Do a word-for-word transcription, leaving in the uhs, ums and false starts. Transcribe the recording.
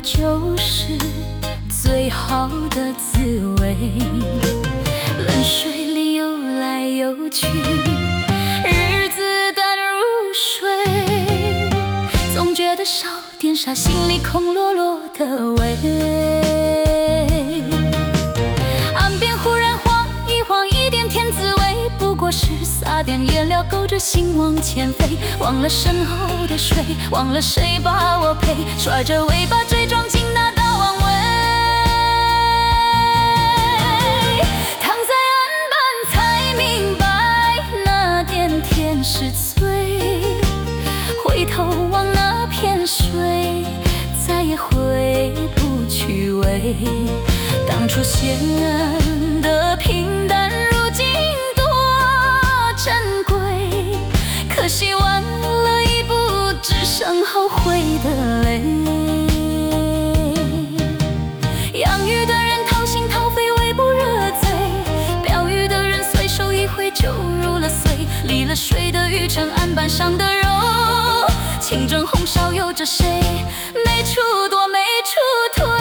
就是最好的滋味。冷水里游来游去，日子淡如水，总觉得少点啥，心里空落落的味。岸边忽然晃一晃，一点甜滋味，不过是撒点颜料勾着心往前飞，忘了身后的水，忘了谁把我陪，甩着尾巴追撞进那道弯位。躺在岸边才明白，那点甜是罪，回头望那片水，再也回不去味。当初显得平淡，如今多珍贵，可惜晚了一步，只剩后悔的泪。养鱼的人掏心掏肺，微不热嘴，钓鱼的人随手一挥就入了髓。离了水的鱼成案板上的肉，清蒸红烧有着谁？没处躲，没处躲。